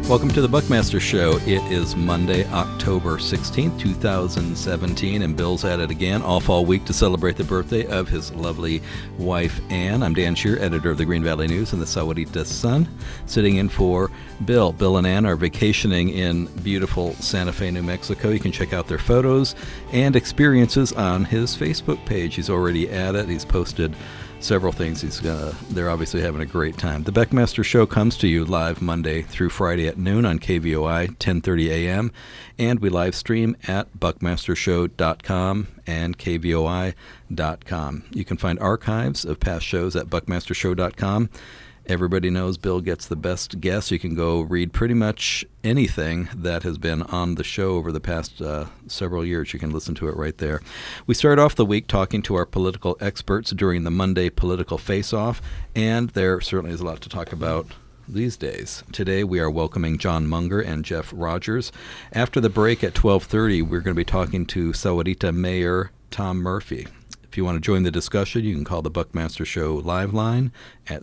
Welcome to the Buckmaster Show. It is Monday, October 16th, 2017, and Bill's at it again all fall week to celebrate the birthday of his lovely wife, Ann. I'm Dan Shear, editor of the Green Valley News and the Sahuarita Sun, sitting in for Bill. Bill and Ann are vacationing in beautiful Santa Fe, New Mexico. You can check out their photos and experiences on his Facebook page. He's already at it. He's posted several things. They're obviously having a great time. The Buckmaster Show comes to you live Monday through Friday at noon on KVOI 1030 a.m. and we live stream at buckmastershow.com and kvoi.com. You can find archives of past shows at buckmastershow.com. Everybody knows Bill gets the best guests. You can go read pretty much anything that has been on the show over the past several years. You can listen to it right there. We start off the week talking to our political experts during the Monday Political Face-Off, and there certainly is a lot to talk about these days. Today we are welcoming John Munger and Jeff Rogers. After the break at 12:30, we're going to be talking to Sahuarita Mayor Tom Murphy. If you want to join the discussion, you can call the Buckmaster Show live line at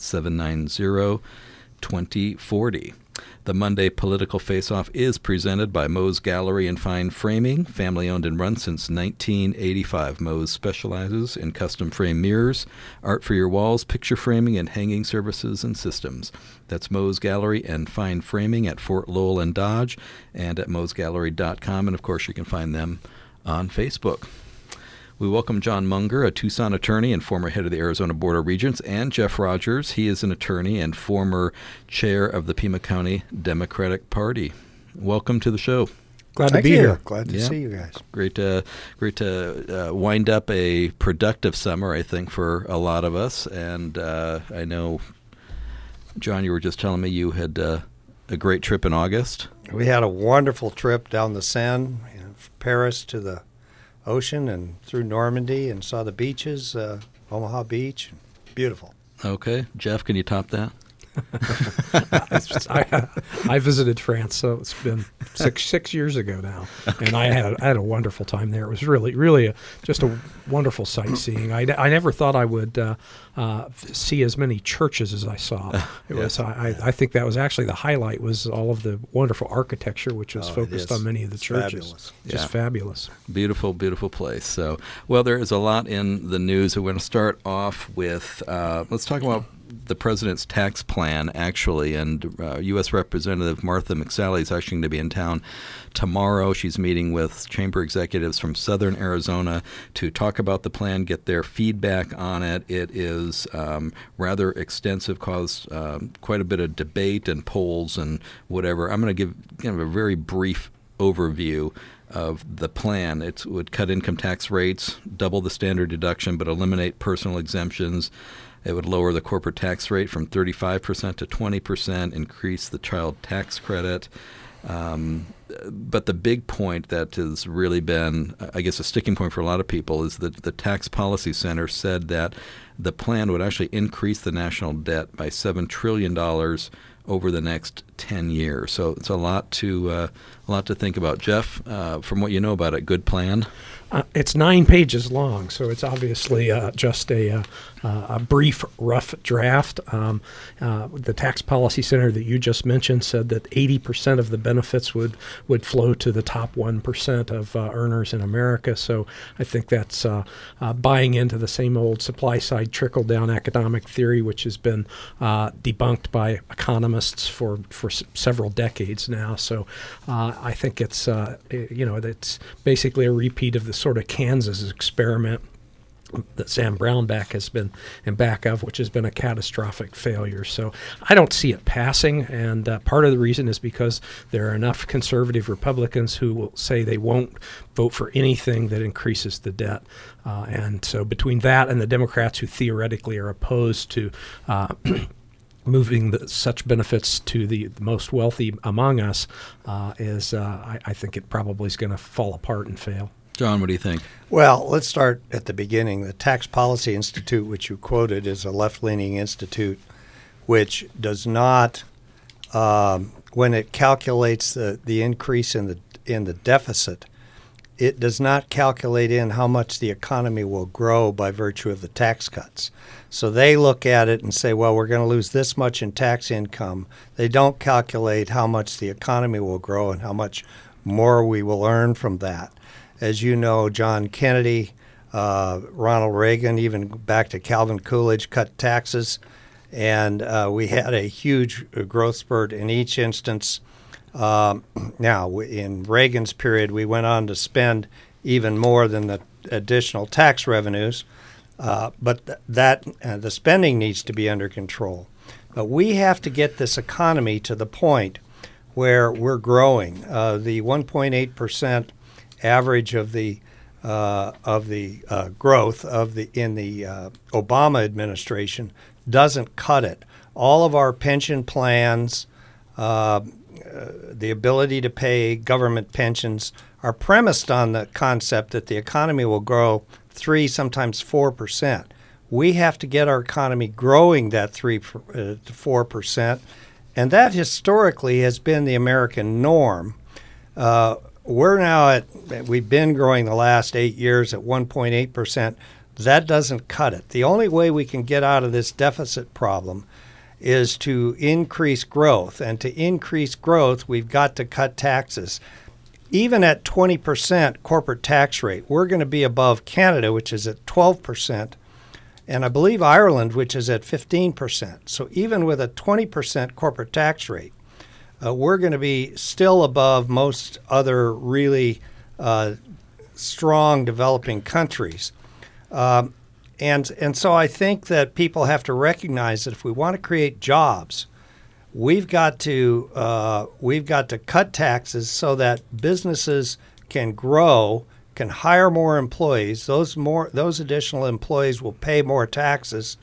790-2040. The Monday Political Face-Off is presented by Moe's Gallery and Fine Framing, family-owned and run since 1985. Moe's specializes in custom frame mirrors, art for your walls, picture framing, and hanging services and systems. That's Moe's Gallery and Fine Framing at Fort Lowell and Dodge and at moesgallery.com. And, of course, you can find them on Facebook. We welcome John Munger, a Tucson attorney and former head of the Arizona Board of Regents, and Jeff Rogers. He is an attorney and former chair of the Pima County Democratic Party. Welcome to the show. Glad to be here. Glad to see you guys. Great to wind up a productive summer, I think, for a lot of us. And I know, John, you were just telling me you had a great trip in August. We had a wonderful trip down the Seine, Paris to the ocean and through Normandy, and saw the beaches, Omaha Beach. Beautiful. Okay. Jeff, can you top that? I visited France, so it's been six years ago now, and I had a wonderful time there. It was really just a wonderful sightseeing. I never thought I would see as many churches as I saw. I think that was actually the highlight, was all of the wonderful architecture, which was focused on many of the churches. Fabulous. Just fabulous. Beautiful place. So, well, there is a lot in the news. We're going to start off with, let's talk about the president's tax plan, actually, and U.S. Representative Martha McSally is actually going to be in town tomorrow. She's meeting with chamber executives from southern Arizona to talk about the plan, get their feedback on it. It is rather extensive, caused quite a bit of debate and polls and whatever. I'm going to give kind of a very brief overview of the plan. It would cut income tax rates, double the standard deduction, but eliminate personal exemptions. It would lower the corporate tax rate from 35% to 20%, increase the child tax credit. But the big point that has really been, I guess, a sticking point for a lot of people is that the Tax Policy Center said that the plan would actually increase the national debt by $7 trillion over the next 10 years. So it's a lot to think about. Jeff, from what you know about it, good plan? It's 9 pages long, so it's obviously just a brief, rough draft. The Tax Policy Center that you just mentioned said that 80% of the benefits would flow to the top 1% of earners in America. So I think that's buying into the same old supply-side trickle-down economic theory, which has been debunked by economists for several decades now. So I think it's it's basically a repeat of the sort of Kansas experiment that Sam Brownback has been in back of, which has been a catastrophic failure. So I don't see it passing, and part of the reason is because there are enough conservative Republicans who will say they won't vote for anything that increases the debt. And so between that and the Democrats who theoretically are opposed to moving such benefits to the most wealthy among us, I think it probably is going to fall apart and fail. John, what do you think? Well, let's start at the beginning. The Tax Policy Institute, which you quoted, is a left-leaning institute which does not, when it calculates the increase in the deficit, it does not calculate in how much the economy will grow by virtue of the tax cuts. So they look at it and say, well, we're going to lose this much in tax income. They don't calculate how much the economy will grow and how much more we will earn from that. As you know, John Kennedy, Ronald Reagan, even back to Calvin Coolidge, cut taxes. And we had a huge growth spurt in each instance. Now, in Reagan's period, we went on to spend even more than the additional tax revenues, but the spending needs to be under control. But we have to get this economy to the point where we're growing. The 1.8% average of the growth in the Obama administration doesn't cut it. All of our pension plans, the ability to pay government pensions, are premised on the concept that the economy will grow 3, sometimes 4%. We have to get our economy growing that 3 to 4%, and that historically has been the American norm. We've been growing the last 8 years at 1.8%. That doesn't cut it. The only way we can get out of this deficit problem is to increase growth. And to increase growth, we've got to cut taxes. Even at 20% corporate tax rate, we're going to be above Canada, which is at 12%, and I believe Ireland, which is at 15%. So even with a 20% corporate tax rate, we're going to be still above most other really strong developing countries. And so I think that people have to recognize that if we want to create jobs, we've got to cut taxes so that businesses can grow, can hire more employees. Those additional employees will pay more taxes.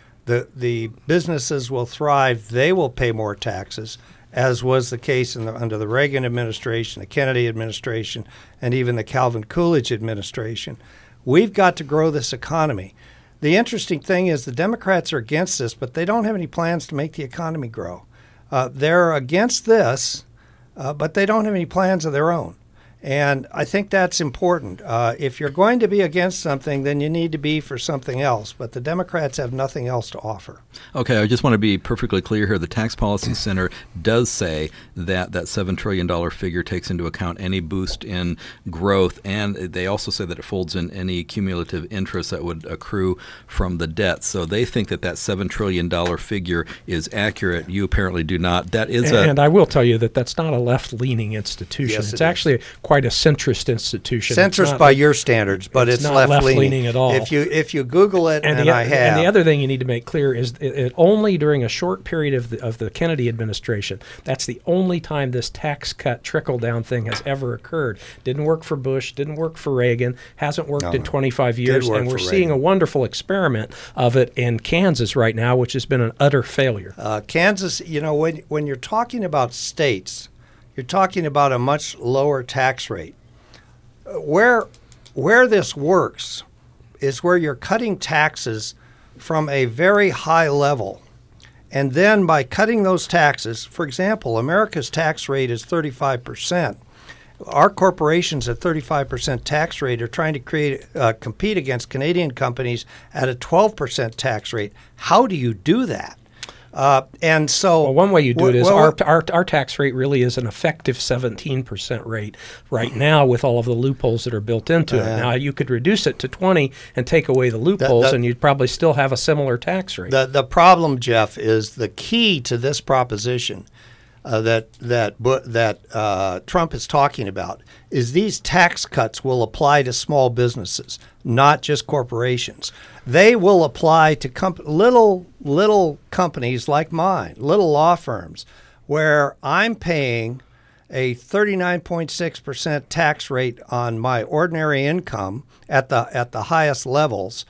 The businesses will thrive. They will pay more taxes, as was the case under the Reagan administration, the Kennedy administration, and even the Calvin Coolidge administration. We've got to grow this economy. The interesting thing is the Democrats are against this, but they don't have any plans to make the economy grow. They're against this, but they don't have any plans of their own. And I think that's important. If you're going to be against something, then you need to be for something else. But the Democrats have nothing else to offer. Okay, I just want to be perfectly clear here. The Tax Policy Center does say that $7 trillion figure takes into account any boost in growth, and they also say that it folds in any cumulative interest that would accrue from the debt. So they think that $7 trillion figure is accurate. You apparently do not. That is and I will tell you that that's not a left-leaning institution. Yes, it's actually quite a centrist institution. Centrist by your standards, but it's not left-leaning at all. If you Google it, and the other thing you need to make clear is it only during a short period of the Kennedy administration. That's the only time this tax cut trickle-down thing has ever occurred. Didn't work for Bush, didn't work for Reagan, hasn't worked in 25 years, and we're seeing a wonderful experiment of it in Kansas right now, which has been an utter failure. Kansas, when you're talking about states, you're talking about a much lower tax rate. Where this works is where you're cutting taxes from a very high level. And then by cutting those taxes, for example, America's tax rate is 35%. Our corporations at 35% tax rate are trying to compete against Canadian companies at a 12% tax rate. How do you do that? And so, one way you do it is our tax rate really is an effective 17% rate right now with all of the loopholes that are built into it. Now, you could reduce it to 20 and take away the loopholes, and you'd probably still have a similar tax rate. The problem, Jeff, is the key to this proposition that Trump is talking about is these tax cuts will apply to small businesses, not just corporations. They will apply to little companies like mine, little law firms, where I'm paying a 39.6% tax rate on my ordinary income at the highest levels,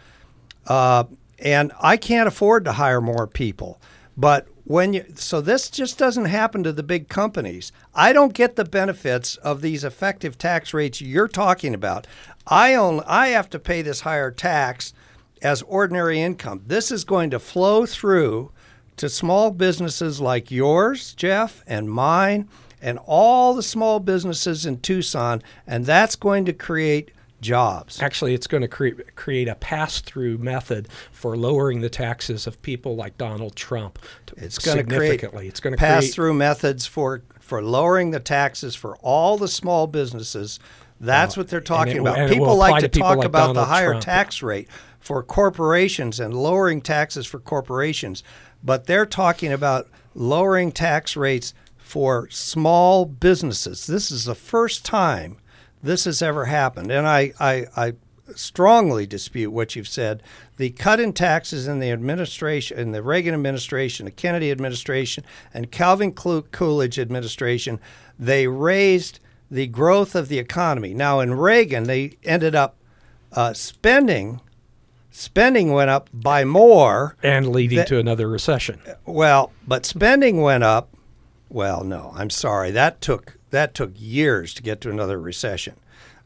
and I can't afford to hire more people. But so this just doesn't happen to the big companies. I don't get the benefits of these effective tax rates you're talking about. I have to pay this higher tax as ordinary income. This is going to flow through to small businesses like yours, Jeff, and mine, and all the small businesses in Tucson, and that's going to create jobs. Actually, it's going to create a pass-through method for lowering the taxes of people like Donald Trump. It's going to significantly. It's going to pass-through methods for lowering the taxes for all the small businesses. That's what they're talking about. People like to talk about the higher tax rate for corporations and lowering taxes for corporations, but they're talking about lowering tax rates for small businesses. This is the first time this has ever happened, and I strongly dispute what you've said. The cut in taxes in the administration, in the Reagan administration, the Kennedy administration, and Calvin Coolidge administration, they raised the growth of the economy. Now, in Reagan, they ended up spending went up by more. And leading to another recession. Well, but spending went up. Well, no, I'm sorry. That took years to get to another recession.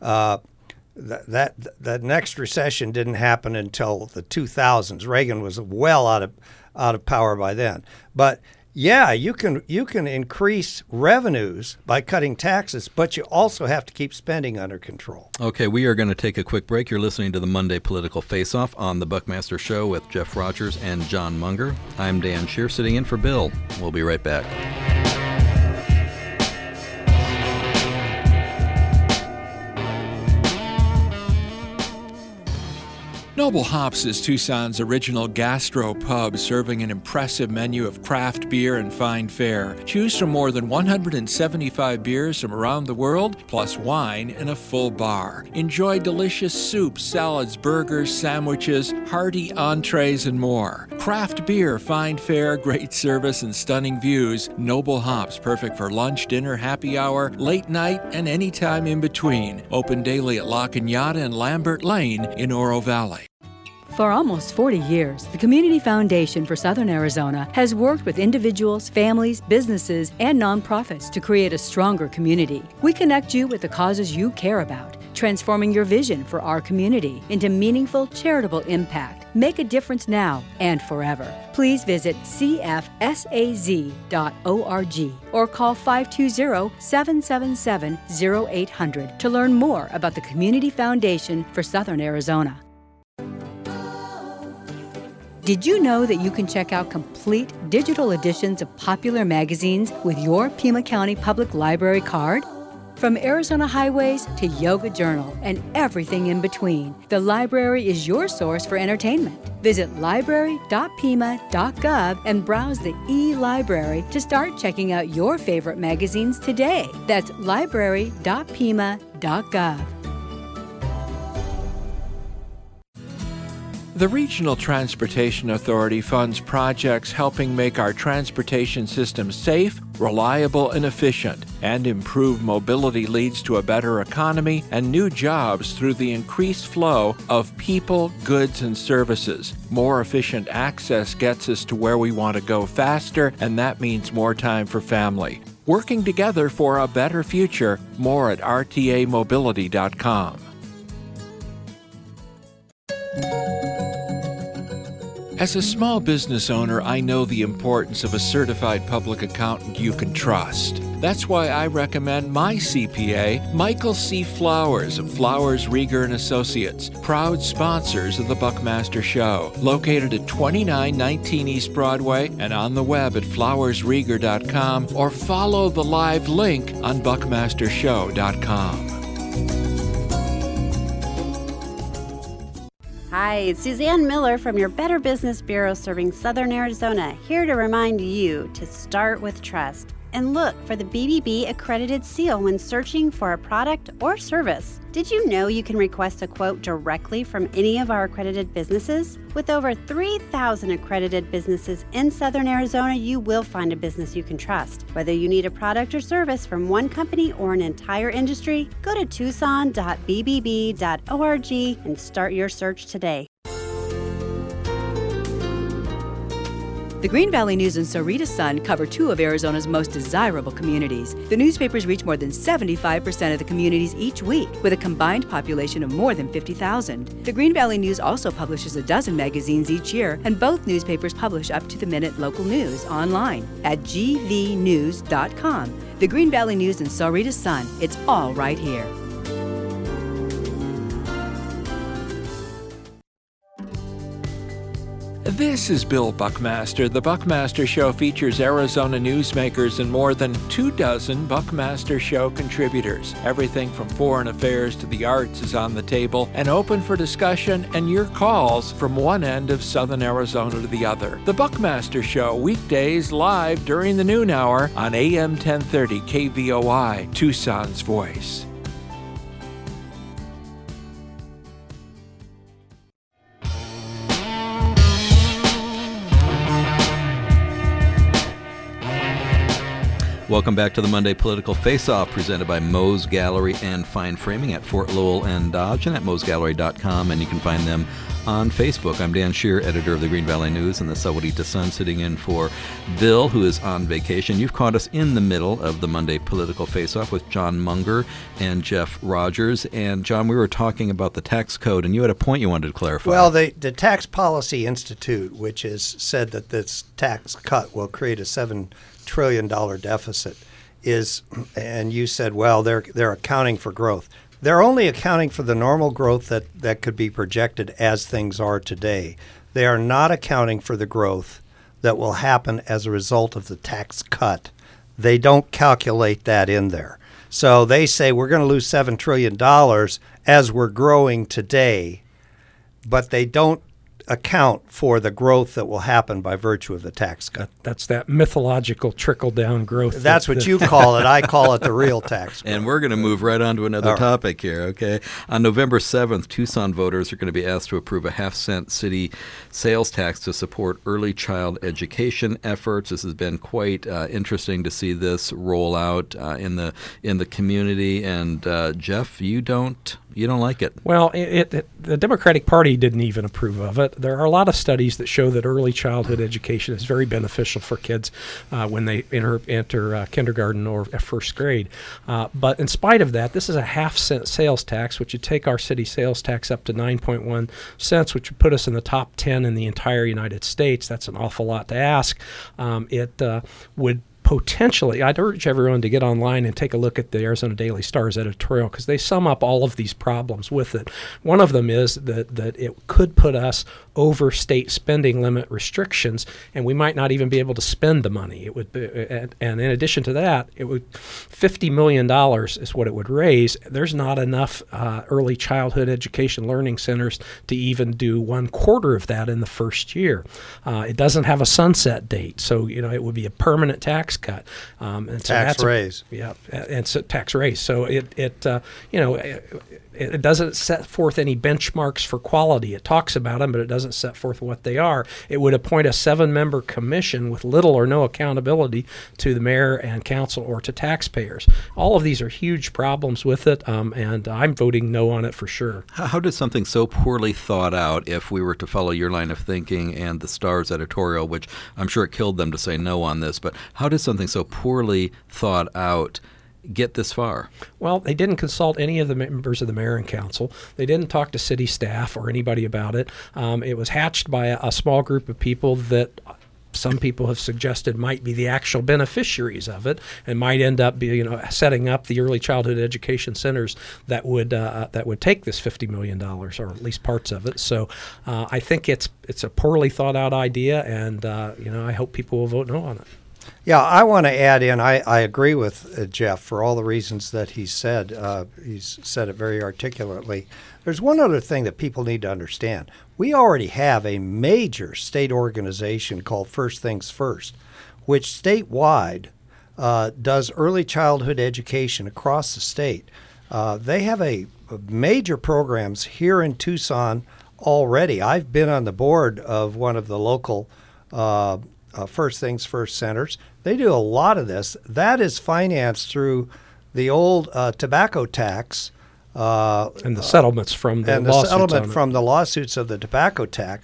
That next recession didn't happen until the 2000s. Reagan was well out of power by then. But yeah, you can increase revenues by cutting taxes, but you also have to keep spending under control. Okay, we are going to take a quick break. You're listening to the Monday Political Face-Off on the Buckmaster Show with Jeff Rogers and John Munger. I'm Dan Scheer, sitting in for Bill. We'll be right back. Noble Hops is Tucson's original gastro pub, serving an impressive menu of craft beer and fine fare. Choose from more than 175 beers from around the world, plus wine and a full bar. Enjoy delicious soups, salads, burgers, sandwiches, hearty entrees, and more. Craft beer, fine fare, great service, and stunning views. Noble Hops, perfect for lunch, dinner, happy hour, late night, and any time in between. Open daily at La Cañada and Lambert Lane in Oro Valley. For almost 40 years, the Community Foundation for Southern Arizona has worked with individuals, families, businesses, and nonprofits to create a stronger community. We connect you with the causes you care about, transforming your vision for our community into meaningful charitable impact. Make a difference now and forever. Please visit cfsaz.org or call 520-777-0800 to learn more about the Community Foundation for Southern Arizona. Did you know that you can check out complete digital editions of popular magazines with your Pima County Public Library card? From Arizona Highways to Yoga Journal and everything in between, the library is your source for entertainment. Visit library.pima.gov and browse the e-library to start checking out your favorite magazines today. That's library.pima.gov. The Regional Transportation Authority funds projects helping make our transportation system safe, reliable, and efficient, and improve mobility leads to a better economy and new jobs through the increased flow of people, goods, and services. More efficient access gets us to where we want to go faster, and that means more time for family. Working together for a better future. More at rtamobility.com. As a small business owner, I know the importance of a certified public accountant you can trust. That's why I recommend my CPA, Michael C. Flowers of Flowers, Rieger & Associates, proud sponsors of the Buckmaster Show, located at 2919 East Broadway and on the web at flowersrieger.com, or follow the live link on buckmastershow.com. Hi, it's Suzanne Miller from your Better Business Bureau serving Southern Arizona, here to remind you to start with trust and look for the BBB accredited seal when searching for a product or service. Did you know you can request a quote directly from any of our accredited businesses? With over 3,000 accredited businesses in Southern Arizona, you will find a business you can trust. Whether you need a product or service from one company or an entire industry, go to tucson.bbb.org and start your search today. The Green Valley News and Sarita Sun cover two of Arizona's most desirable communities. The newspapers reach more than 75% of the communities each week, with a combined population of more than 50,000. The Green Valley News also publishes a dozen magazines each year, and both newspapers publish up-to-the-minute local news online at gvnews.com. The Green Valley News and Sarita Sun. It's all right here. This is Bill Buckmaster. The Buckmaster Show features Arizona newsmakers and more than 24 Buckmaster Show contributors. Everything from foreign affairs to the arts is on the table and open for discussion and your calls from one end of southern Arizona to the other. The Buckmaster Show, weekdays live during the noon hour on AM 1030 KVOI, Tucson's Voice. Welcome back to the Monday Political Face-Off, presented by Moe's Gallery and Fine Framing at Fort Lowell and Dodge, and at moesgallery.com, and you can find them on Facebook. I'm Dan Shear, editor of the Green Valley News and the Sahuarita Sun, sitting in for Bill, who is on vacation. You've caught us in the middle of the Monday Political Face-Off with John Munger and Jeff Rogers. And, John, we were talking about the tax code, and you had a point you wanted to clarify. Well, the Tax Policy Institute, which has said that this tax cut will create a $7 trillion deficit, is, and you said, well, they're accounting for growth. They're only accounting for the normal growth that could be projected as things are today. They are not accounting for the growth that will happen as a result of the tax cut. They don't calculate that in there. So they say we're going to lose $7 trillion as we're growing today, but they don't account for the growth that will happen by virtue of the tax cut. That's that mythological trickle-down growth. That's what you call it. I call it the real tax cut. And we're going to move right on to another topic here, okay? On November 7th, Tucson voters are going to be asked to approve a half-cent city sales tax to support early child education efforts. This has been quite interesting to see this roll out in the community. And Jeff, you don't like it. Well, the Democratic Party didn't even approve of it. There are a lot of studies that show that early childhood education is very beneficial for kids when they enter kindergarten or first grade. But in spite of that, this is a half-cent sales tax, which would take our city sales tax up to 9.1 cents, which would put us in the top 10 in the entire United States. That's an awful lot to ask. It would potentially, I'd urge everyone to get online and take a look at the Arizona Daily Star's editorial, because they sum up all of these problems with it. One of them is that it could put us over state spending limit restrictions, and we might not even be able to spend the money. It would be, and in addition to that, it would $50 million is what it would raise. There's not enough early childhood education learning centers to even do 1/4 of that in the first year. It doesn't have a sunset date, so it would be a permanent tax cut. And so tax raise. And so tax raise. So it doesn't set forth any benchmarks for quality. It talks about them, but it doesn't set forth what they are. It would appoint a 7-member commission with little or no accountability to the mayor and council or to taxpayers. All of these are huge problems with it, and I'm voting no on it for sure. How did something so poorly thought out, if we were to follow your line of thinking and the Star's editorial, which I'm sure it killed them to say no on this, but how did something so poorly thought out get this far? Well, they didn't consult any of the members of the mayor and council. They didn't talk to city staff or anybody about it. It was hatched by a small group of people that some people have suggested might be the actual beneficiaries of it, and might end up setting up the early childhood education centers that would take this $50 million, or at least parts of it. So I think it's a poorly thought out idea, and I hope people will vote no on it. Yeah, I want to add in, I agree with Jeff for all the reasons that he said. He's said it very articulately. There's one other thing that people need to understand. We already have a major state organization called First Things First, which statewide does early childhood education across the state. They have a major programs here in Tucson already. I've been on the board of one of the local First Things First centers. They do a lot of this. That is financed through the old tobacco tax. And the settlements from the lawsuits. And the settlement from the lawsuits of the tobacco tax.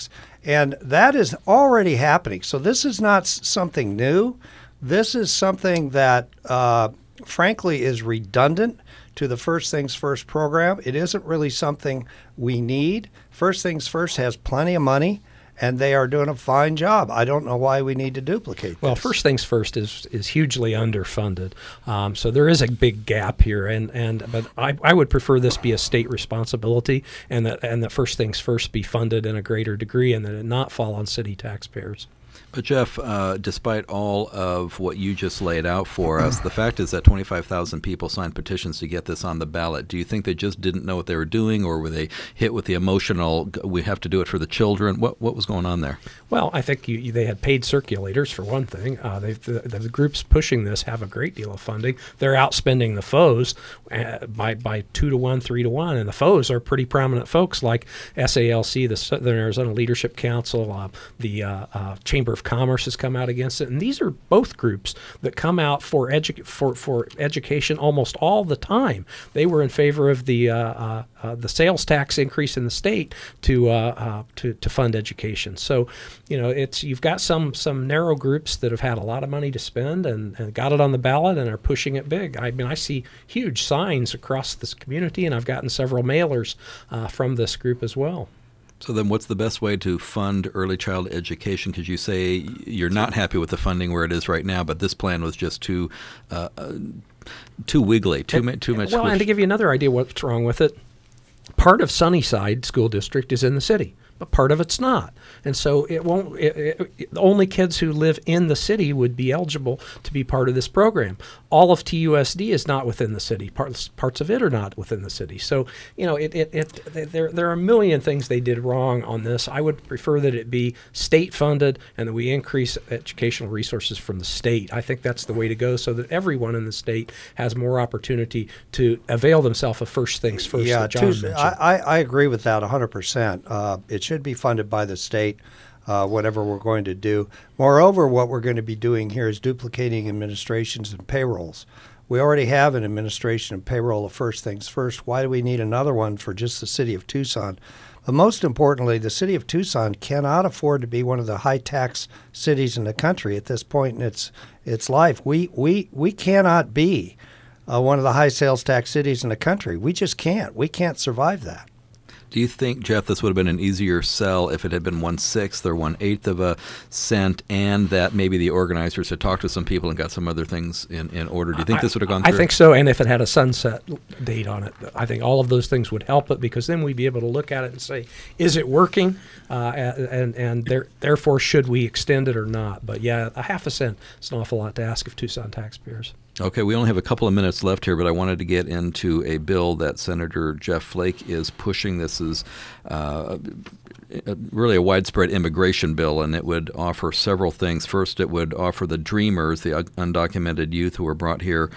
And that is already happening. So this is not something new. This is something that, frankly, is redundant to the First Things First program. It isn't really something we need. First Things First has plenty of money, and they are doing a fine job. I don't know why we need to duplicate Well, this. First Things First is hugely underfunded, so there is a big gap here. But I would prefer this be a state responsibility, and that First Things First be funded in a greater degree, and that it not fall on city taxpayers. But Jeff, despite all of what you just laid out for us, the fact is that 25,000 people signed petitions to get this on the ballot. Do you think they just didn't know what they were doing, or were they hit with the emotional, we have to do it for the children? What was going on there? Well, I think they had paid circulators, for one thing. The groups pushing this have a great deal of funding. They're outspending the foes by 2 to 1, 3 to 1, and the foes are pretty prominent folks like SALC, the Southern Arizona Leadership Council, the Chamber of Commerce has come out against it, and these are both groups that come out for education almost all the time. They were in favor of the sales tax increase in the state to fund education. So, you've got some narrow groups that have had a lot of money to spend and got it on the ballot and are pushing it big. I mean, I see huge signs across this community, and I've gotten several mailers from this group as well. So then what's the best way to fund early child education? Because you say you're not happy with the funding where it is right now, but this plan was just too wiggly, too much. Well, and to give you another idea what's wrong with it, part of Sunnyside School District is in the city, but part of it's not. And so it won't. Only kids who live in the city would be eligible to be part of this program. All of TUSD is not within the city. Parts of it are not within the city. So there are a million things they did wrong on this. I would prefer that it be state funded and that we increase educational resources from the state. I think that's the way to go, so that everyone in the state has more opportunity to avail themselves of First Things First. Yeah, that John mentioned. I agree with that 100%. It should be funded by the state, whatever we're going to do. Moreover, what we're going to be doing here is duplicating administrations and payrolls. We already have an administration and payroll of First Things First. Why do we need another one for just the city of Tucson? But most importantly, the city of Tucson cannot afford to be one of the high-tax cities in the country at this point in its life. We cannot be one of the high sales tax cities in the country. We just can't. We can't survive that. Do you think, Jeff, this would have been an easier sell if it had been 1/6 or 1/8 of a cent, and that maybe the organizers had talked to some people and got some other things in order? Do you think this would have gone through? I think so, and if it had a sunset date on it, I think all of those things would help it, because then we'd be able to look at it and say, is it working? And therefore, should we extend it or not? But yeah, a half a cent is an awful lot to ask of Tucson taxpayers. Okay, we only have a couple of minutes left here, but I wanted to get into a bill that Senator Jeff Flake is pushing. This is really a widespread immigration bill, and it would offer several things. First, it would offer the Dreamers, the undocumented youth who were brought here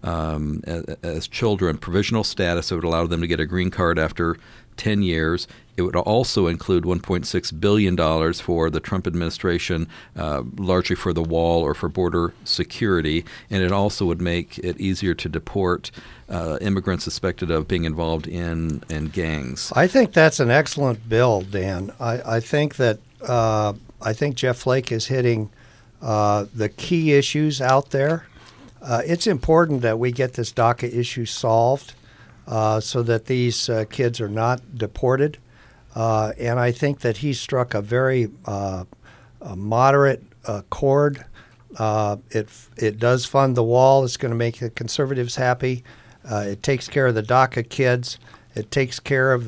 as children, provisional status. It would allow them to get a green card after 10 years. It would also include $1.6 billion for the Trump administration, largely for the wall or for border security. And it also would make it easier to deport immigrants suspected of being involved in gangs. I think that's an excellent bill, Dan. I think that Jeff Flake is hitting the key issues out there. It's important that we get this DACA issue solved so that these kids are not deported. And I think that he struck a very moderate chord. It does fund the wall. It's going to make the conservatives happy. It takes care of the DACA kids. It takes care of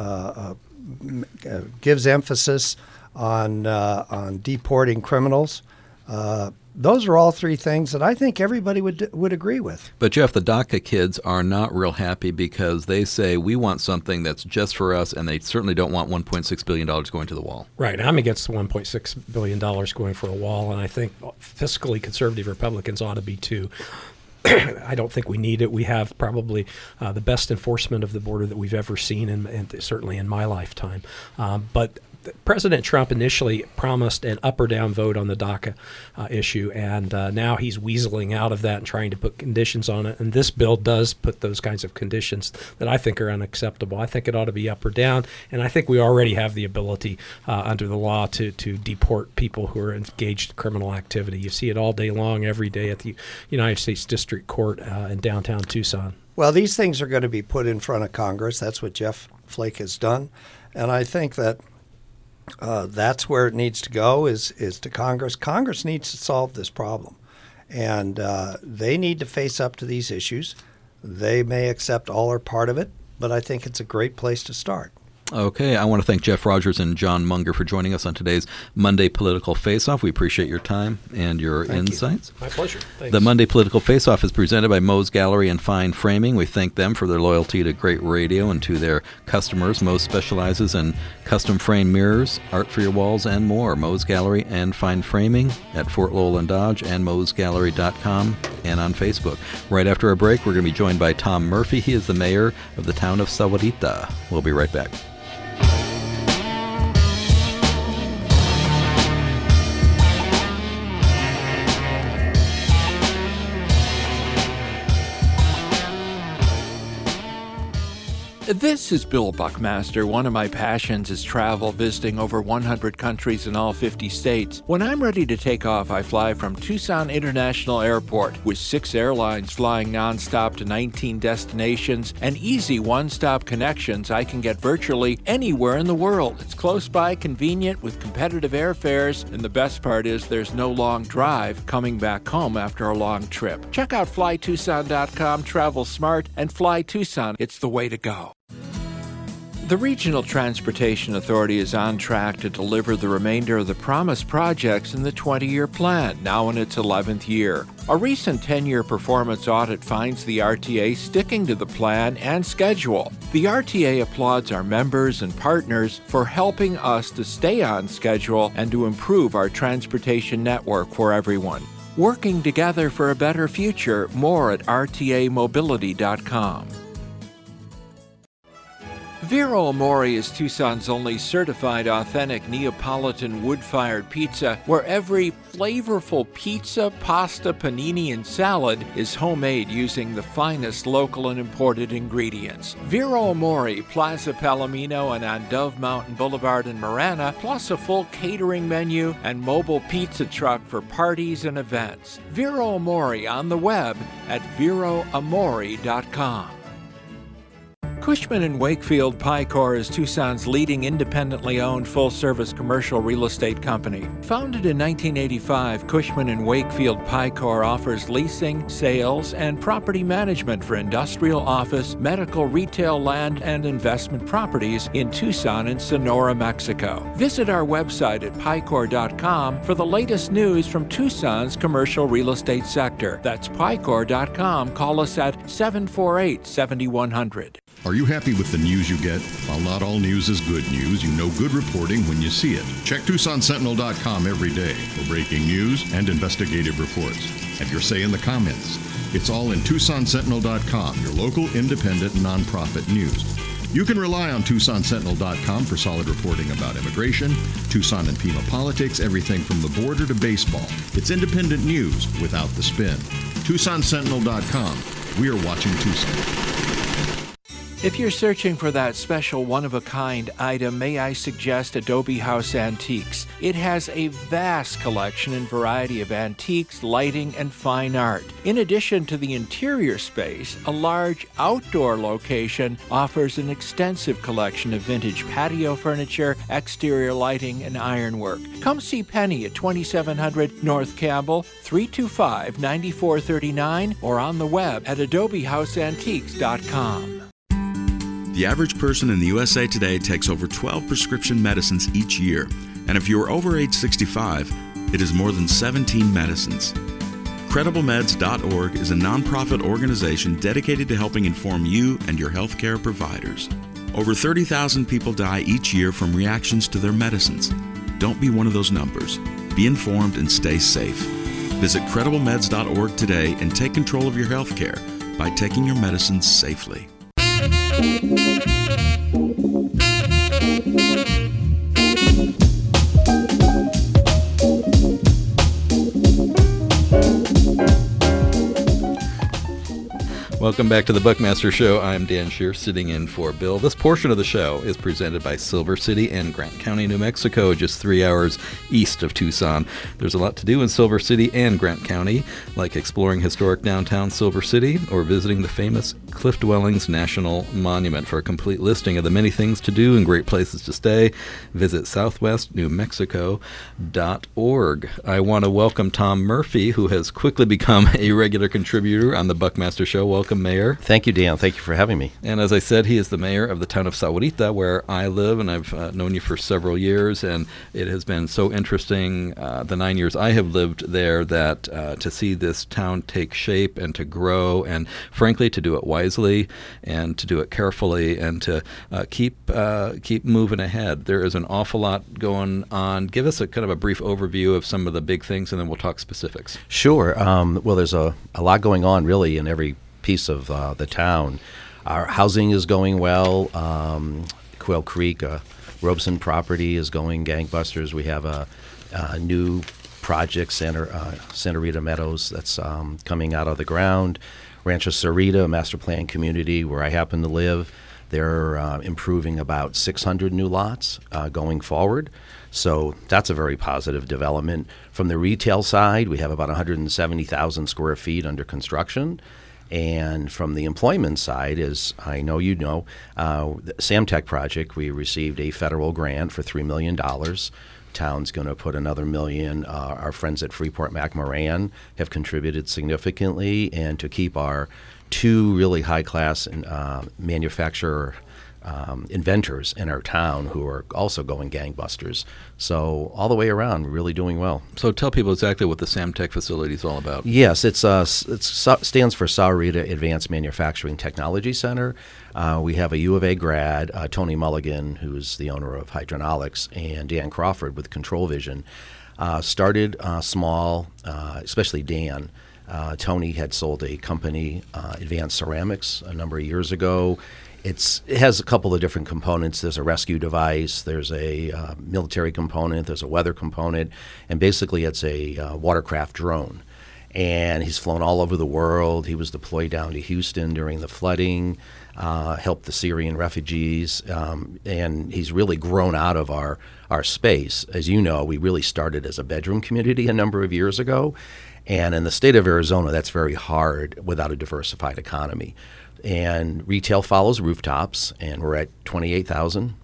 gives emphasis on deporting criminals. Those are all three things that I think everybody would agree with. But, Jeff, the DACA kids are not real happy because they say we want something that's just for us, and they certainly don't want $1.6 billion going to the wall. Right. I'm against the $1.6 billion going for a wall, and I think fiscally conservative Republicans ought to be too. I don't think we need it. We have probably the best enforcement of the border that we've ever seen, and certainly in my lifetime. But President Trump initially promised an up or down vote on the DACA issue, and now he's weaseling out of that and trying to put conditions on it. And this bill does put those kinds of conditions that I think are unacceptable. I think it ought to be up or down, and I think we already have the ability under the law to deport people who are engaged in criminal activity. You see it all day long, every day at the United States District Court in downtown Tucson. Well, these things are going to be put in front of Congress. That's what Jeff Flake has done. And I think that that's where it needs to go is to Congress. Congress needs to solve this problem. And they need to face up to these issues. They may accept all or part of it, but I think it's a great place to start. Okay, I want to thank Jeff Rogers and John Munger for joining us on today's Monday Political Face-Off. We appreciate your time and your insights. My pleasure. Thanks. The Monday Political Face-Off is presented by Moe's Gallery and Fine Framing. We thank them for their loyalty to great radio and to their customers. Moe's specializes in custom frame mirrors, art for your walls, and more. Moe's Gallery and Fine Framing at Fort Lowell and Dodge, and moesgallery.com and on Facebook. Right after a break, we're going to be joined by Tom Murphy. He is the mayor of the town of Sahuarita. We'll be right back. This is Bill Buckmaster. One of my passions is travel, visiting over 100 countries in all 50 states. When I'm ready to take off, I fly from Tucson International Airport with 6 airlines flying nonstop to 19 destinations and easy one-stop connections. I can get virtually anywhere in the world. It's close by, convenient, with competitive airfares, and the best part is there's no long drive coming back home after a long trip. Check out flytucson.com, travel smart, and fly Tucson. It's the way to go. The Regional Transportation Authority is on track to deliver the remainder of the promised projects in the 20-year plan, now in its 11th year. A recent 10-year performance audit finds the RTA sticking to the plan and schedule. The RTA applauds our members and partners for helping us to stay on schedule and to improve our transportation network for everyone. Working together for a better future, more at rtamobility.com. Vero Amore is Tucson's only certified authentic Neapolitan wood-fired pizza, where every flavorful pizza, pasta, panini, and salad is homemade using the finest local and imported ingredients. Vero Amore, Plaza Palomino, and on Dove Mountain Boulevard in Marana, plus a full catering menu and mobile pizza truck for parties and events. Vero Amore on the web at veroamore.com. Cushman & Wakefield Picor is Tucson's leading independently owned full-service commercial real estate company. Founded in 1985, Cushman & Wakefield Picor offers leasing, sales, and property management for industrial, office, medical, retail, land, and investment properties in Tucson and Sonora, Mexico. Visit our website at picor.com for the latest news from Tucson's commercial real estate sector. That's picor.com. Call us at 748-7100. Are you happy with the news you get? While not all news is good news, you know good reporting when you see it. Check TucsonSentinel.com every day for breaking news and investigative reports. Have your say in the comments. It's all in TucsonSentinel.com, your local independent nonprofit news. You can rely on TucsonSentinel.com for solid reporting about immigration, Tucson and Pima politics, everything from the border to baseball. It's independent news without the spin. TucsonSentinel.com. We're watching Tucson. If you're searching for that special one-of-a-kind item, may I suggest Adobe House Antiques. It has a vast collection and variety of antiques, lighting, and fine art. In addition to the interior space, a large outdoor location offers an extensive collection of vintage patio furniture, exterior lighting, and ironwork. Come see Penny at 2700 North Campbell, 325-9439, or on the web at adobehouseantiques.com. The average person in the USA today takes over 12 prescription medicines each year, and if you are over age 65, it is more than 17 medicines. CredibleMeds.org is a nonprofit organization dedicated to helping inform you and your healthcare providers. Over 30,000 people die each year from reactions to their medicines. Don't be one of those numbers. Be informed and stay safe. Visit CredibleMeds.org today and take control of your healthcare by taking your medicines safely. Welcome back to the Buckmaster Show. I'm Dan Shear, sitting in for Bill. This portion of the show is presented by Silver City and Grant County, New Mexico, just 3 hours east of Tucson. There's a lot to do in Silver City and Grant County, like exploring historic downtown Silver City or visiting the famous Cliff Dwellings National Monument. For a complete listing of the many things to do and great places to stay, visit southwestnewmexico.org. I want to welcome Tom Murphy, who has quickly become a regular contributor on the Buckmaster Show. Welcome, Mayor. Thank you, Dan. Thank you for having me. And as I said, he is the mayor of the town of Sahuarita, where I live, and I've known you for several years, and it has been so interesting the 9 years I have lived there that to see this town take shape and to grow, and frankly to do it wisely and to do it carefully and to keep moving ahead. There is an awful lot going on. Give us a kind of a brief overview of some of the big things, and then we'll talk specifics. Sure. Well, there's a lot going on really in every piece of the town. Our housing is going well. Quail Creek, Robeson property is going gangbusters. We have a new project, Santa Rita Meadows, that's coming out of the ground. Rancho Sarita, a master plan community where I happen to live. They're improving about 600 new lots going forward. So that's a very positive development. From the retail side, we have about 170,000 square feet under construction. And from the employment side, as I know you know, the Samtech project, we received a federal grant for $3 million. Town's going to put another $1 million. Our friends at Freeport-McMoRan have contributed significantly, and to keep our two really high-class manufacturer inventors in our town who are also going gangbusters. So all the way around, we're really doing well. So tell people exactly what the Samtech facility is all about. Yes, it stands for Sahuarita Advanced Manufacturing Technology Center. We have a U of A grad, Tony Mulligan, who's the owner of Hydronolics, and Dan Crawford with Control Vision. Started small, especially Dan. Tony had sold a company, Advanced Ceramics, a number of years ago. It has a couple of different components. There's a rescue device, there's a military component, there's a weather component, and basically it's a watercraft drone. And he's flown all over the world. He was deployed down to Houston during the flooding, helped the Syrian refugees, and he's really grown out of our space. As you know, we really started as a bedroom community a number of years ago, and in the state of Arizona, that's very hard without a diversified economy. And retail follows rooftops, and we're at 28,000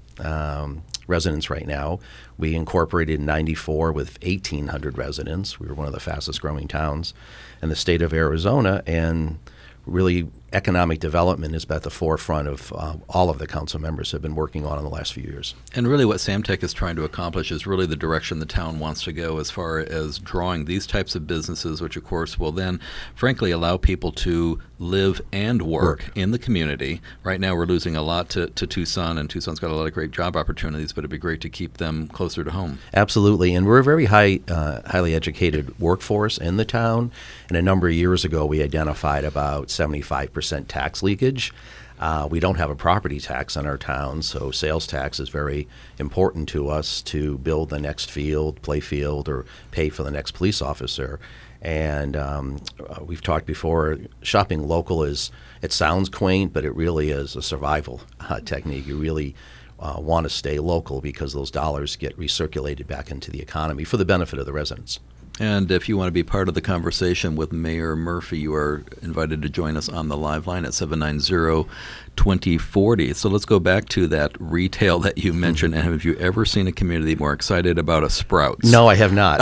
residents right now. We incorporated in 94 with 1,800 residents. We were one of the fastest growing towns in the state of Arizona, and really economic development is at the forefront of all of the council members have been working on in the last few years. And really what Samtech is trying to accomplish is really the direction the town wants to go as far as drawing these types of businesses, which of course will then frankly allow people to live and work in the community. Right now we're losing a lot to Tucson, and Tucson's got a lot of great job opportunities, but it'd be great to keep them closer to home. Absolutely, and we're a very highly educated workforce in the town, and a number of years ago we identified about 75% tax leakage. We don't have a property tax in our town, so sales tax is very important to us to build the next field, play field, or pay for the next police officer. And we've talked before, shopping local it sounds quaint, but it really is a survival technique. You really want to stay local because those dollars get recirculated back into the economy for the benefit of the residents. And if you want to be part of the conversation with Mayor Murphy, you are invited to join us on the live line at 790-2040. So let's go back to that retail that you mentioned. And have you ever seen a community more excited about a Sprouts? No, I have not.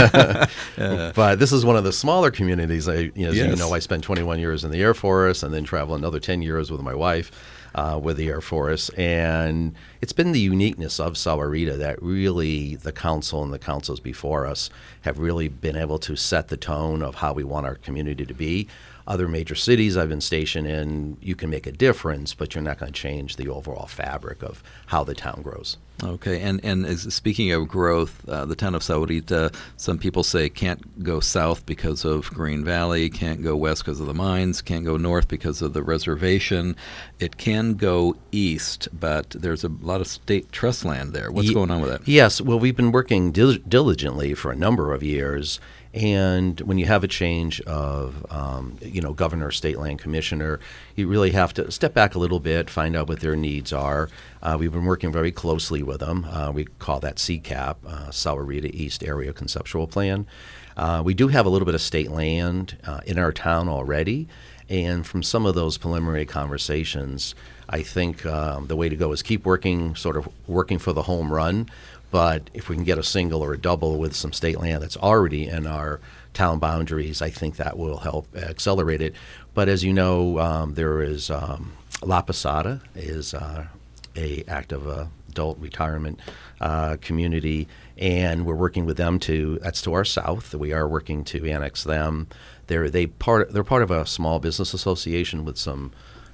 But this is one of the smaller communities. As you know, I spent 21 years in the Air Force and then traveled another 10 years with my wife. With the Air Force, and it's been the uniqueness of Sahuarita that really the council and the councils before us have really been able to set the tone of how we want our community to be. Other major cities I've been stationed in, you can make a difference, but you're not going to change the overall fabric of how the town grows. Okay, and speaking of growth, the town of Sahuarita, some people say can't go south because of Green Valley, can't go west because of the mines, can't go north because of the reservation. It can go east, but there's a lot of state trust land there. What's going on with that? Yes, well, we've been working diligently for a number of years, And when you have a change of, governor, state land commissioner, you really have to step back a little bit, find out what their needs are. We've been working very closely with them. We call that CCAP, Sahuarita East Area Conceptual Plan. We do have a little bit of state land in our town already. And from some of those preliminary conversations, I think the way to go is keep working for the home run. But if we can get a single or a double with some state land that's already in our town boundaries, I think that will help accelerate it. But as you know, there is La Posada is a active adult retirement community, and we're working with them that's to our south. We are working to annex them. They're part of a small business association with some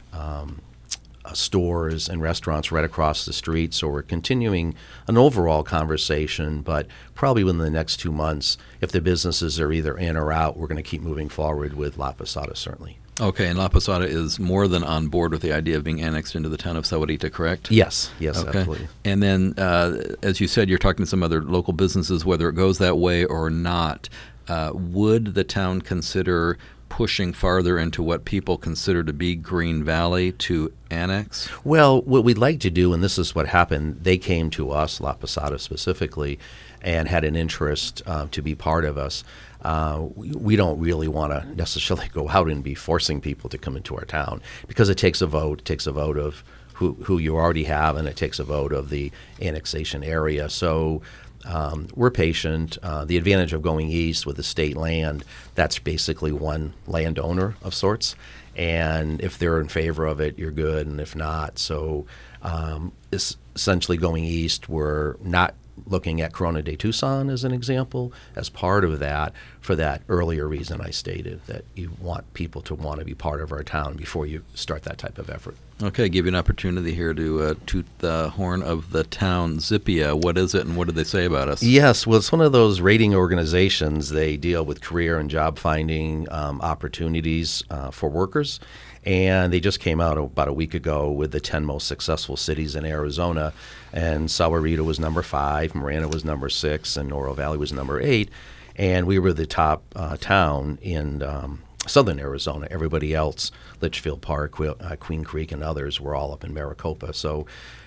stores and restaurants right across the street. So we're continuing an overall conversation, but probably within the next 2 months, if the businesses are either in or out, we're going to keep moving forward with La Posada, certainly. Okay, and La Posada is more than on board with the idea of being annexed into the town of Sahuarita, correct? Yes, okay. Absolutely. And then, as you said, you're talking to some other local businesses, whether it goes that way or not. Would the town consider pushing farther into what people consider to be Green Valley to annex? Well, what we'd like to do, and this is what happened, they came to us, La Posada specifically, and had an interest to be part of us. We don't really want to necessarily go out and be forcing people to come into our town, because it takes a vote. It takes a vote of who you already have, and it takes a vote of the annexation area. So we're patient. The advantage of going east with the state land, that's basically one landowner of sorts. And if they're in favor of it, you're good, and if not. So essentially going east, we're not looking at Corona de Tucson as an example as part of that, for that earlier reason I stated, that you want people to want to be part of our town before you start that type of effort. Okay, give you an opportunity here to toot the horn of the town. Zippia, what is it and what do they say about us? Yes, well, it's one of those rating organizations. They deal with career and job finding opportunities for workers. And they just came out about a week ago with the 10 most successful cities in Arizona. And Sahuarita was number 5, Marana was number 6, and Oro Valley was number 8. And we were the top town in southern Arizona. Everybody else, Litchfield Park, Queen Creek, and others were all up in Maricopa. So,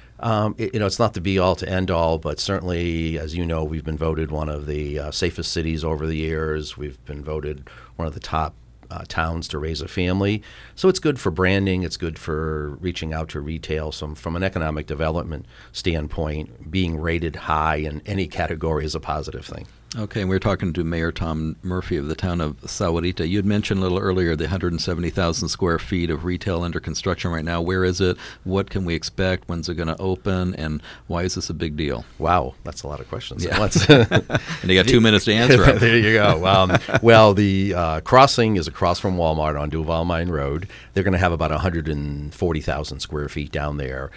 it's not the be-all to end-all, but certainly, as you know, we've been voted one of the safest cities over the years. We've been voted one of the top towns to raise a family. So it's good for branding. It's good for reaching out to retail. So from an economic development standpoint, being rated high in any category is a positive thing. Okay, and we're talking to Mayor Tom Murphy of the town of Sahuarita. You had mentioned a little earlier the 170,000 square feet of retail under construction right now. Where is it? What can we expect? When's it going to open? And why is this a big deal? Wow, that's a lot of questions. Yeah. And you got 2 minutes to answer them. There you go. Well, the crossing is across from Walmart on Duval Mine Road. They're going to have about 140,000 square feet down there.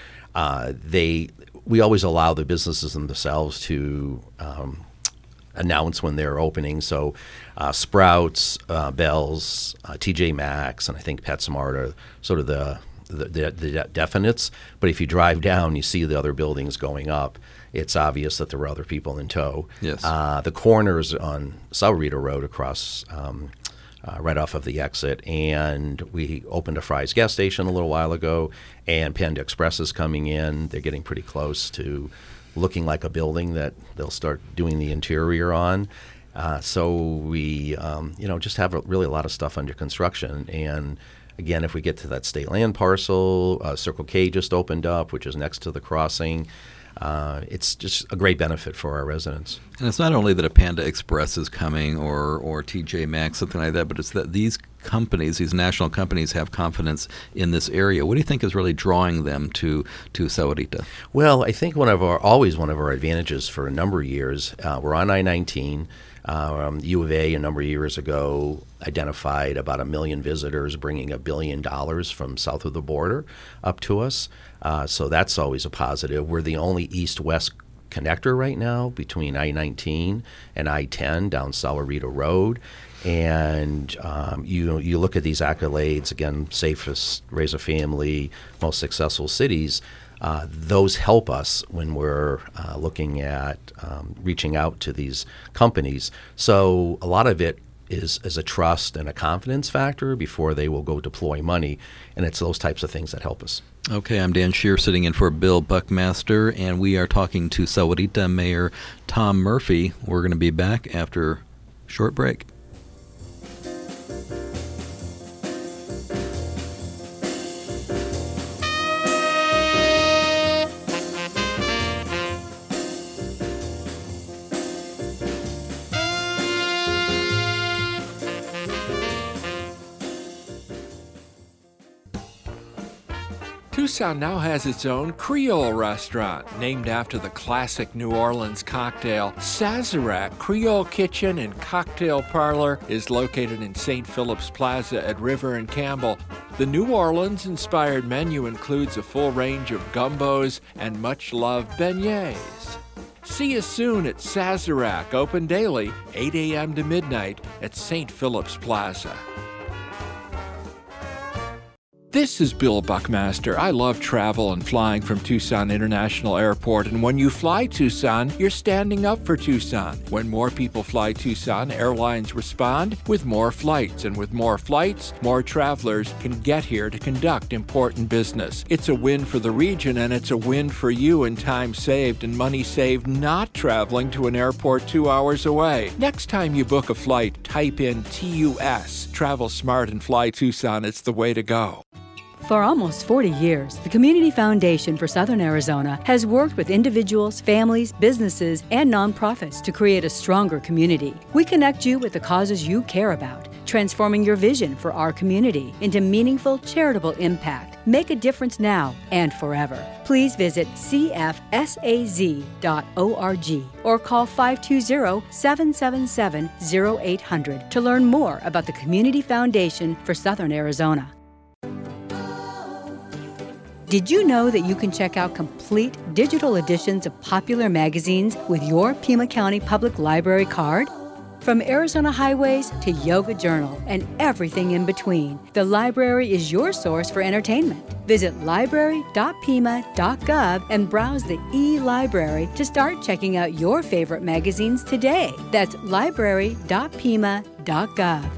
We always allow the businesses themselves to announce when they're opening. So Sprouts, Bell's, TJ Maxx, and I think PetSmart are sort of the definites. But if you drive down, you see the other buildings going up. It's obvious that there were other people in tow. Yes. The corners on Sahuarita Road across right off of the exit, and we opened a Fry's gas station a little while ago, and Panda Express is coming in. They're getting pretty close to looking like a building that they'll start doing the interior on. So we, just have really a lot of stuff under construction. And again, if we get to that state land parcel, Circle K just opened up, which is next to the crossing. It's just a great benefit for our residents. And it's not only that a Panda Express is coming or TJ Maxx, something like that, but it's that these companies, these national companies, have confidence in this area. What do you think is really drawing them to Sahuarita? Well, I think always one of our advantages for a number of years, we're on I-19. U of A number of years ago identified about 1 million visitors, bringing $1 billion from south of the border up to us. So that's always a positive. We're the only east-west connector right now between I-19 and I-10 down Sahuarita Road. And you look at these accolades, again, safest, raise a family, most successful cities. those help us when we're looking at reaching out to these companies. So a lot of it is a trust and a confidence factor before they will go deploy money, and it's those types of things that help us. Okay, I'm Dan Shear sitting in for Bill Buckmaster, and we are talking to Sahuarita Mayor Tom Murphy. We're going to be back after a short break. Tucson now has its own Creole restaurant, named after the classic New Orleans cocktail. Sazerac Creole Kitchen and Cocktail Parlor is located in St. Philip's Plaza at River and Campbell. The New Orleans-inspired menu includes a full range of gumbos and much-loved beignets. See you soon at Sazerac, open daily, 8 a.m. to midnight at St. Philip's Plaza. This is Bill Buckmaster. I love travel and flying from Tucson International Airport, and when you fly Tucson, you're standing up for Tucson. When more people fly Tucson, airlines respond with more flights, and with more flights, more travelers can get here to conduct important business. It's a win for the region, and it's a win for you in time saved and money saved not traveling to an airport 2 hours away. Next time you book a flight, type in TUS. Travel smart and fly Tucson. It's the way to go. For almost 40 years, the Community Foundation for Southern Arizona has worked with individuals, families, businesses, and nonprofits to create a stronger community. We connect you with the causes you care about, transforming your vision for our community into meaningful charitable impact. Make a difference now and forever. Please visit cfsaz.org or call 520-777-0800 to learn more about the Community Foundation for Southern Arizona. Did you know that you can check out complete digital editions of popular magazines with your Pima County Public Library card? From Arizona Highways to Yoga Journal and everything in between, the library is your source for entertainment. Visit library.pima.gov and browse the e-library to start checking out your favorite magazines today. That's library.pima.gov.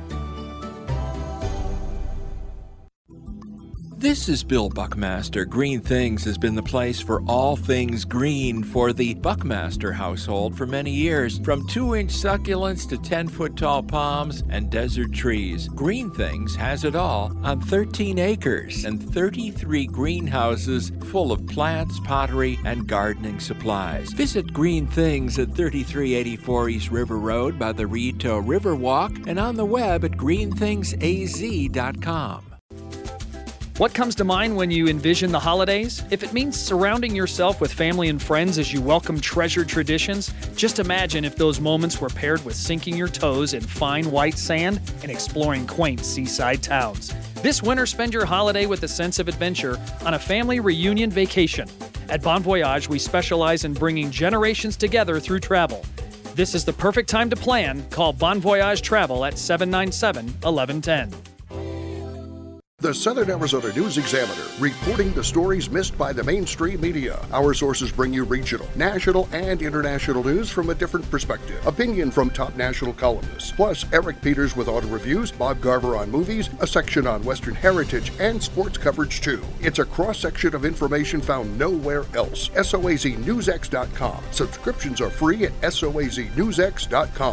This is Bill Buckmaster. Green Things has been the place for all things green for the Buckmaster household for many years. From 2-inch succulents to 10-foot tall palms and desert trees, Green Things has it all on 13 acres and 33 greenhouses full of plants, pottery, and gardening supplies. Visit Green Things at 3384 East River Road by the Rito Riverwalk and on the web at greenthingsaz.com. What comes to mind when you envision the holidays? If it means surrounding yourself with family and friends as you welcome treasured traditions, just imagine if those moments were paired with sinking your toes in fine white sand and exploring quaint seaside towns. This winter, spend your holiday with a sense of adventure on a family reunion vacation. At Bon Voyage, we specialize in bringing generations together through travel. This is the perfect time to plan. Call Bon Voyage Travel at 797-1110. The Southern Arizona News Examiner, reporting the stories missed by the mainstream media. Our sources bring you regional, national, and international news from a different perspective. Opinion from top national columnists. Plus, Eric Peters with auto reviews, Bob Garver on movies, a section on Western heritage, and sports coverage too. It's a cross-section of information found nowhere else. SOAZNewsX.com. Subscriptions are free at SOAZNewsX.com.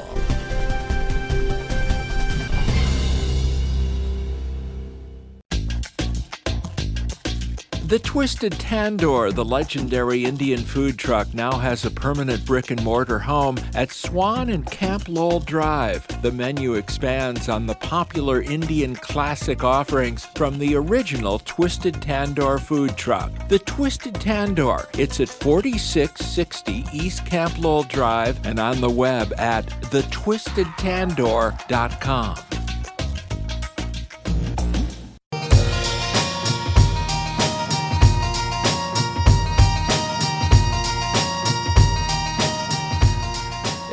The Twisted Tandoor, the legendary Indian food truck, now has a permanent brick-and-mortar home at Swan and Camp Lowell Drive. The menu expands on the popular Indian classic offerings from the original Twisted Tandoor food truck. The Twisted Tandoor, it's at 4660 East Camp Lowell Drive and on the web at thetwistedtandoor.com.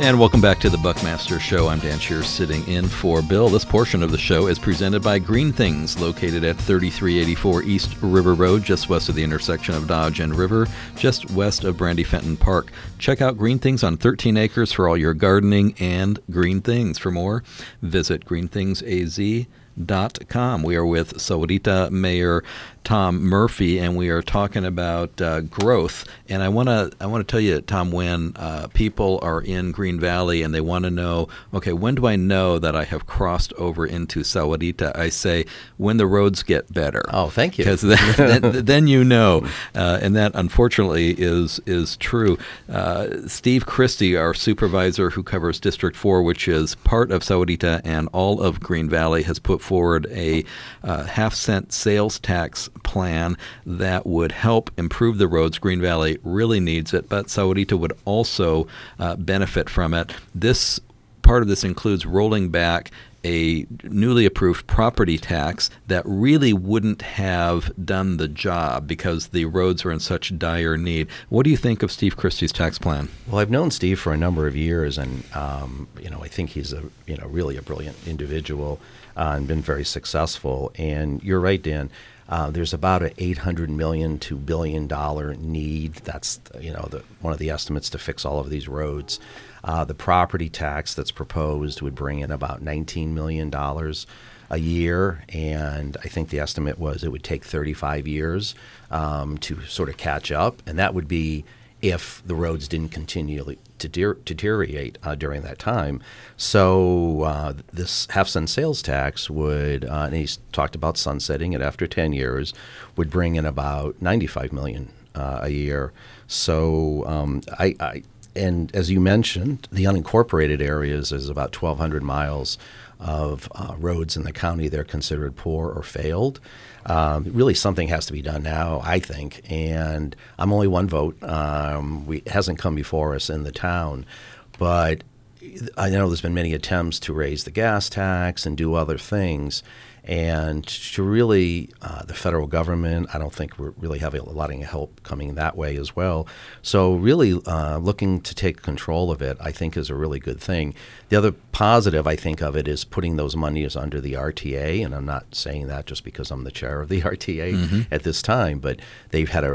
And welcome back to the Buckmaster Show. I'm Dan Shear, sitting in for Bill. This portion of the show is presented by Green Things, located at 3384 East River Road, just west of the intersection of Dodge and River, just west of Brandy Fenton Park. Check out Green Things on 13 acres for all your gardening and green things. For more, visit greenthingsaz.com. We are with Sahuarita Mayor Tom Murphy, and we are talking about growth. And I want to tell you, Tom, when people are in Green Valley and they want to know, okay, when do I know that I have crossed over into Sahuarita? I say, when the roads get better. Oh, thank you. Because then you know, and that unfortunately is true. Steve Christie, our supervisor who covers District 4, which is part of Sahuarita and all of Green Valley, has put forward a half-cent sales tax plan that would help improve the roads. Green Valley really needs it, but Sahuarita would also benefit from it. This part of this includes rolling back a newly approved property tax that really wouldn't have done the job because the roads are in such dire need. What do you think of Steve Christie's tax plan? Well, I've known Steve for a number of years, and I think he's really a brilliant individual and been very successful. And you're right, Dan. There's about an $800 million to $1 billion need. That's one of the estimates to fix all of these roads. The property tax that's proposed would bring in about $19 million a year, and I think the estimate was it would take 35 years to sort of catch up, and that would be if the roads didn't continue to deteriorate during that time. So this half-cent sales tax would, and he's talked about sunsetting it after 10 years, would bring in about $95 million a year. So and as you mentioned, the unincorporated areas is about 1,200 miles of roads in the county. They're considered poor or failed. Really, something has to be done now, I think, and I'm only one vote. It hasn't come before us in the town, but I know there's been many attempts to raise the gas tax and do other things, and to really, the federal government, I don't think we're really having a lot of help coming that way as well. So really looking to take control of it, I think, is a really good thing. The other positive, I think, of it is putting those monies under the RTA, and I'm not saying that just because I'm the chair of the RTA at this time, but they've had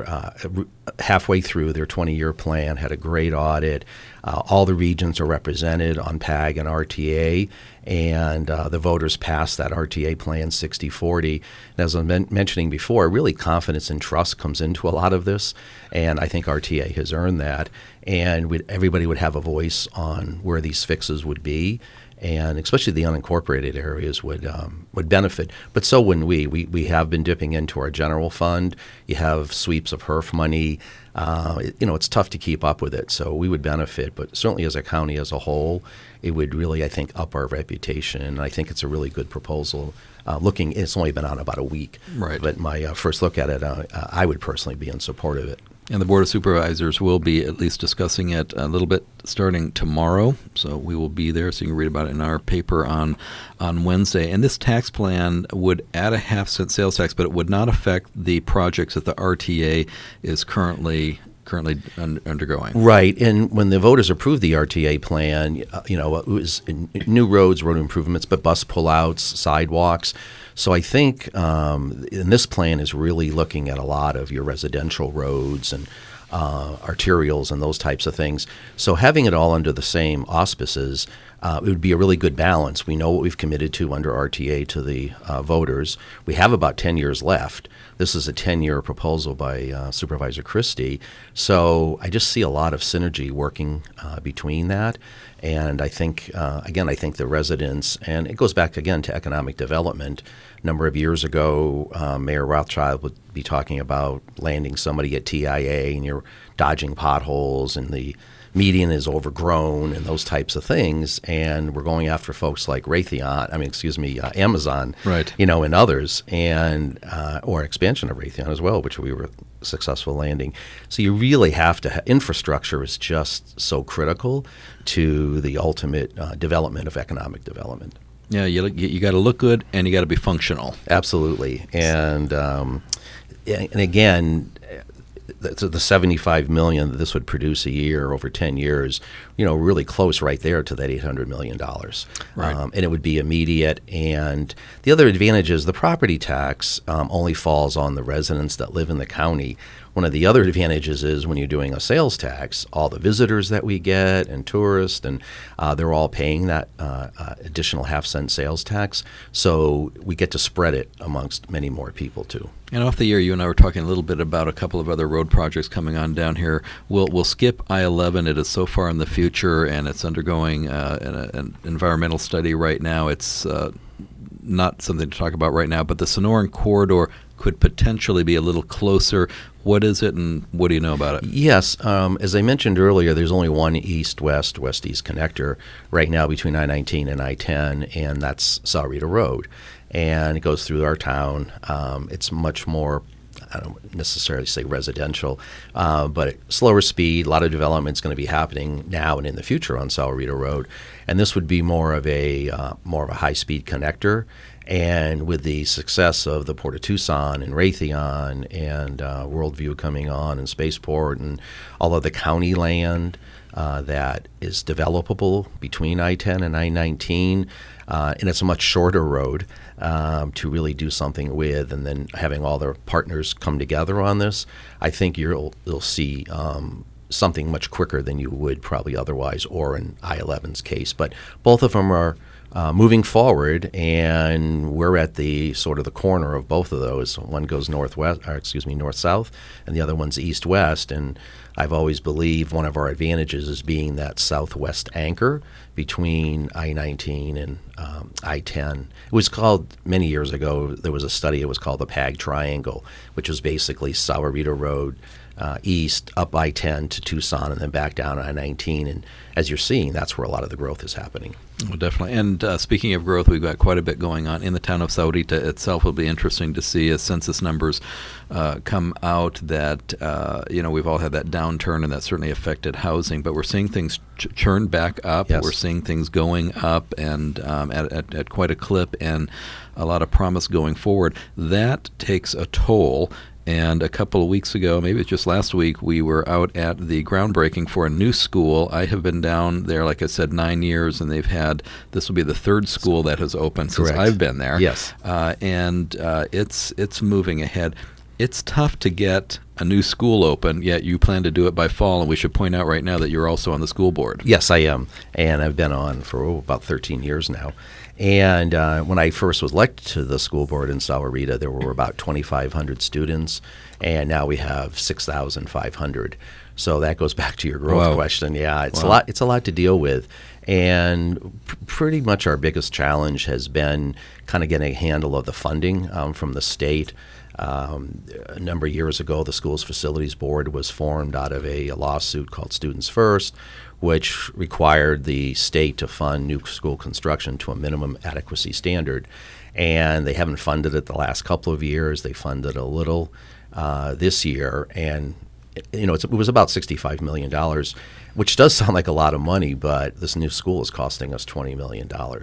halfway through their 20-year plan, had a great audit. All the regions are represented on PAG and RTA, and the voters passed that RTA plan 60-40. And as I was mentioning before, really confidence and trust comes into a lot of this, and I think RTA has earned that. And everybody would have a voice on where these fixes would be, and especially the unincorporated areas would benefit. But so wouldn't we. We have been dipping into our general fund. You have sweeps of HERF money. It's tough to keep up with it, so we would benefit. But certainly as a county as a whole, it would really, I think, up our reputation. And I think it's a really good proposal. It's only been on about a week. Right. But my first look at it, I would personally be in support of it. And the Board of Supervisors will be at least discussing it a little bit starting tomorrow. So we will be there, so you can read about it in our paper on Wednesday. And this tax plan would add a half-cent sales tax, but it would not affect the projects that the RTA is currently undergoing. Right, and when the voters approved the RTA plan, it was new roads, road improvements, but bus pullouts, sidewalks. So I think and this plan is really looking at a lot of your residential roads and arterials and those types of things. So having it all under the same auspices, it would be a really good balance. We know what we've committed to under RTA to the voters. We have about 10 years left. This is a 10-year proposal by Supervisor Christie. So I just see a lot of synergy working between that. And I think, I think the residents, and it goes back again to economic development. A number of years ago, Mayor Rothschild would be talking about landing somebody at TIA, and you're dodging potholes, and the median is overgrown, and those types of things. And we're going after folks like Amazon, right? And others, and or expansion of Raytheon as well, which we were successful landing. So you really have to infrastructure is just so critical to the ultimate development of economic development. Yeah, you got to look good, and you got to be functional. Absolutely, and again, the 75 million that this would produce a year over 10 years, really close right there to that $800 million. Right. And it would be immediate. And the other advantage is the property tax only falls on the residents that live in the county. One of the other advantages is when you're doing a sales tax, all the visitors that we get and tourists, and they're all paying that additional half-cent sales tax. So we get to spread it amongst many more people, too. And off the air, you and I were talking a little bit about a couple of other road projects coming on down here. We'll skip I-11. It is so far in the future, and it's undergoing an environmental study right now. It's not something to talk about right now, but the Sonoran Corridor could potentially be a little closer. What is it, and what do you know about it? Yes. As I mentioned earlier, there's only one east-west, west-east connector right now between I-19 and I-10, and that's Sahuarita Road. And it goes through our town. It's much more, I don't necessarily say residential, but slower speed. A lot of development is going to be happening now and in the future on Sahuarita Road. And this would be more of a high-speed connector. And with the success of the Port of Tucson and Raytheon and Worldview coming on and Spaceport and all of the county land that is developable between I-10 and I-19, and it's a much shorter road to really do something with, and then having all their partners come together on this, I think you'll see something much quicker than you would probably otherwise, or in I-11's case. But both of them are moving forward, and we're at the sort of the corner of both of those. One goes north-south, and the other one's east-west. And I've always believed one of our advantages is being that southwest anchor between I-19 and I-10. It was called, many years ago, there was a study, it was called the PAG Triangle, which was basically Sahuarita Road, east, up I-10 to Tucson, and then back down I-19. And as you're seeing, that's where a lot of the growth is happening. Well, definitely. And speaking of growth, we've got quite a bit going on in the town of Sahuarita itself. Will be interesting to see as census numbers come out that, we've all had that downturn, and that certainly affected housing. But we're seeing things churn back up. Yes. We're seeing things going up and at quite a clip, and a lot of promise going forward. That takes a toll. And a couple of weeks ago, maybe it's just last week, we were out at the groundbreaking for a new school. I have been down there, like I said, 9 years, and this will be the third school that has opened since I've been there. Yes. And it's moving ahead. It's tough to get a new school open, yet you plan to do it by fall, and we should point out right now that you're also on the school board. Yes, I am, and I've been on for about 13 years now. And when I first was elected to the school board in Sahuarita, there were about 2,500 students, and now we have 6,500. So that goes back to your growth question. Yeah, it's a lot. It's a lot to deal with, and pretty much our biggest challenge has been kind of getting a handle of the funding from the state. A number of years ago, the Schools Facilities Board was formed out of a lawsuit called Students First, which required the state to fund new school construction to a minimum adequacy standard. And they haven't funded it the last couple of years. They funded a little this year. And, it was about $65 million, which does sound like a lot of money, but this new school is costing us $20 million.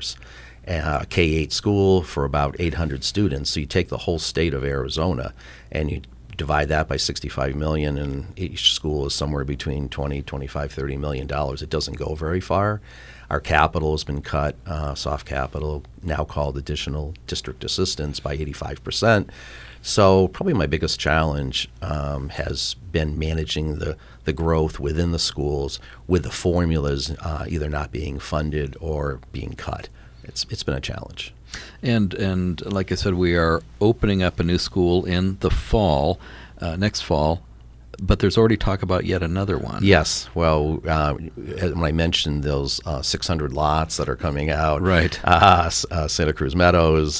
K-8 school for about 800 students. So you take the whole state of Arizona and you divide that by 65 million, and each school is somewhere between 20, 25, 30 million dollars. It doesn't go very far. Our capital has been cut, soft capital, now called additional district assistance, by 85%. So probably my biggest challenge has been managing the growth within the schools with the formulas either not being funded or being cut. It's been a challenge. And like I said, we are opening up a new school in the fall, next fall, but there's already talk about yet another one. Yes. Well, when I mentioned those 600 lots that are coming out, right? Santa Cruz Meadows,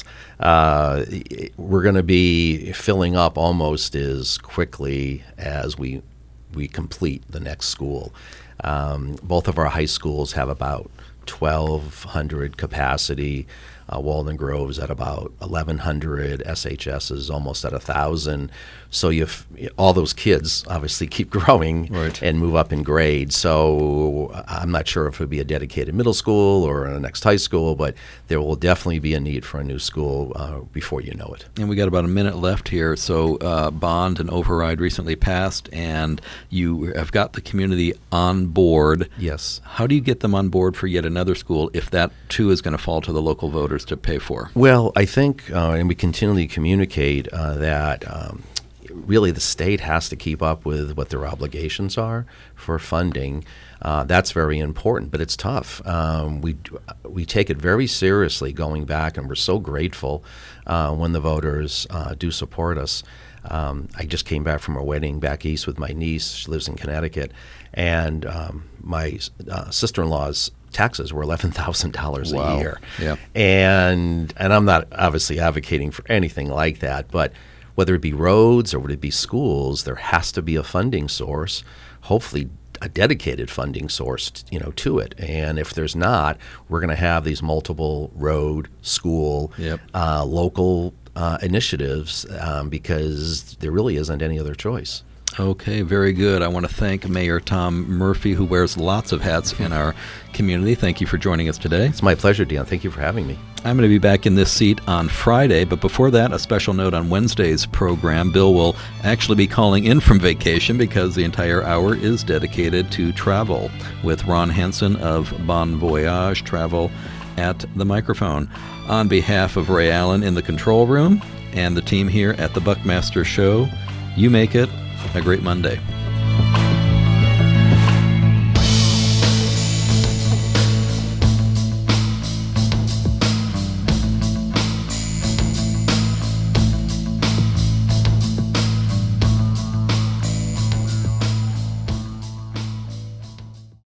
we're going to be filling up almost as quickly as we complete the next school. Both of our high schools have about 1,200 capacity. Walden Grove's at about 1,100, SHS is almost at 1,000. So all those kids obviously keep growing and move up in grade. So I'm not sure if it would be a dedicated middle school or a next high school, but there will definitely be a need for a new school before you know it. And we got about a minute left here. So bond and override recently passed, and you have got the community on board. Yes. How do you get them on board for yet another school if that too is going to fall to the local voters to pay for? Well, I think, and we continually communicate that really the state has to keep up with what their obligations are for funding. That's very important, but it's tough. We take it very seriously going back, and we're so grateful when the voters do support us. I just came back from a wedding back east with my niece. She lives in Connecticut, and my sister-in-law's taxes were $11,000 a year. Yeah. And I'm not obviously advocating for anything like that, but whether it be roads or whether it be schools, there has to be a funding source, hopefully a dedicated funding source, to it. And if there's not, we're going to have these multiple road, school, local initiatives because there really isn't any other choice. Okay, very good. I want to thank Mayor Tom Murphy, who wears lots of hats in our community. Thank you for joining us today. It's my pleasure, Dion. Thank you for having me. I'm going to be back in this seat on Friday, but before that, a special note on Wednesday's program. Bill will actually be calling in from vacation because the entire hour is dedicated to travel with Ron Hansen of Bon Voyage Travel at the microphone. On behalf of Ray Allen in the control room and the team here at the Buckmaster Show, you make it a great Monday.